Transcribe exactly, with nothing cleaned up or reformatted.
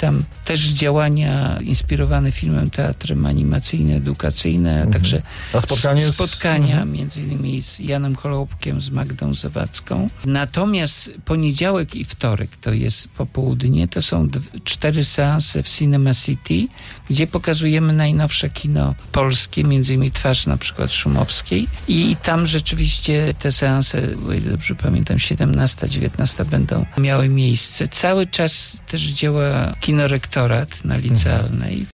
tam też działania inspirowane filmem, teatrem animacyjne, edukacyjne, a mhm. także a spotkanie z... spotkania mhm. między innymi z Janem Koloubkiem, z Magdą Zawadzką. Natomiast poniedziałek i wtorek to jest popołudnie, to są d- cztery seanse w Cinema City, gdzie pokazujemy najnowsze kino polskie, między innymi Twarz na przykład Szumowskiej i tam rzeczywiście te seanse, o ile dobrze pamiętam, siedemnasta, dziewiętnasta będą miały miejsce. Cały czas też działa kinorektorat na licealnej.